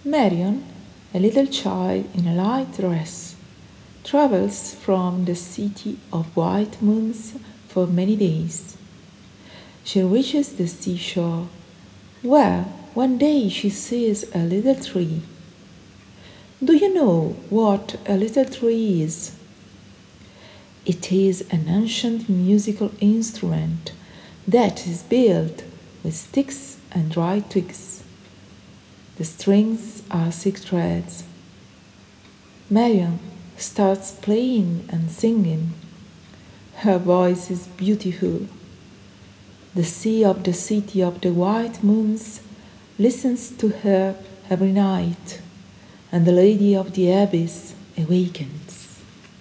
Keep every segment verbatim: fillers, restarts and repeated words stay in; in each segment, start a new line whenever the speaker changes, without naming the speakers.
Marion, a little child in a light dress, travels from the city of white moons for many days. She reaches the seashore, where one day she sees a little tree. Do you know what a little tree is? It is an ancient musical instrument that is built with sticks and dry twigs. The strings are six threads. Marion starts playing and singing. Her voice is beautiful. The sea of the city of the white moons listens to her every night, and the lady of the abyss awakens.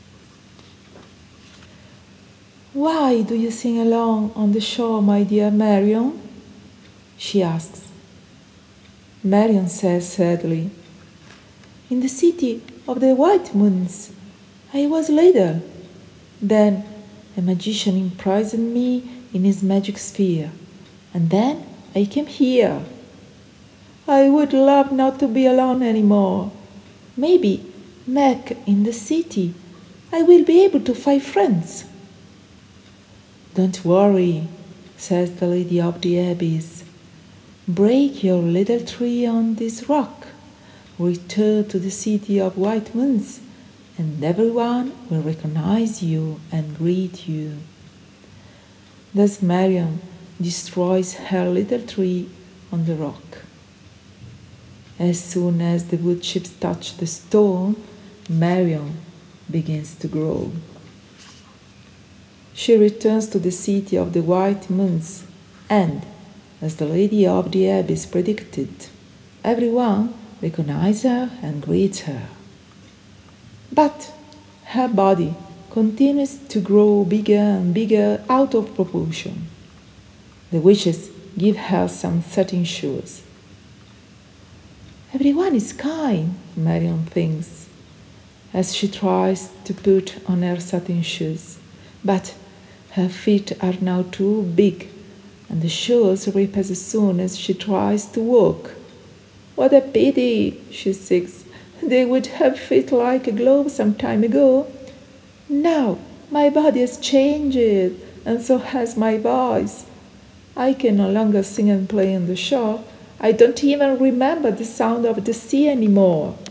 Why do you sing alone on the shore, my dear Marion? She asks. Marion says sadly, In the city of the white moons, I was little. Then a magician imprisoned me in his magic sphere, and then I came here. I would love not to be alone anymore. Maybe back in the city I will be able to find friends. Don't worry, says the lady of the abyss. Break your little tree on this rock. Return to the city of white moons, and everyone will recognize you and greet you. Thus Marion destroys her little tree on the rock. As soon as the wood chips touch the stone, Marion begins to grow. She returns to the city of the white moons, and, as the lady of the abyss predicted, everyone recognizes her and greets her. But her body continues to grow bigger and bigger out of proportion. The witches give her some satin shoes. Everyone is kind, Marion thinks, as she tries to put on her satin shoes. But her feet are now too big, and the shoes rip as soon as she tries to walk. What a pity, she thinks. They would have fit like a glove some time ago. Now my body has changed, and so has my voice. I can no longer sing and play on the shore. I don't even remember the sound of the sea anymore.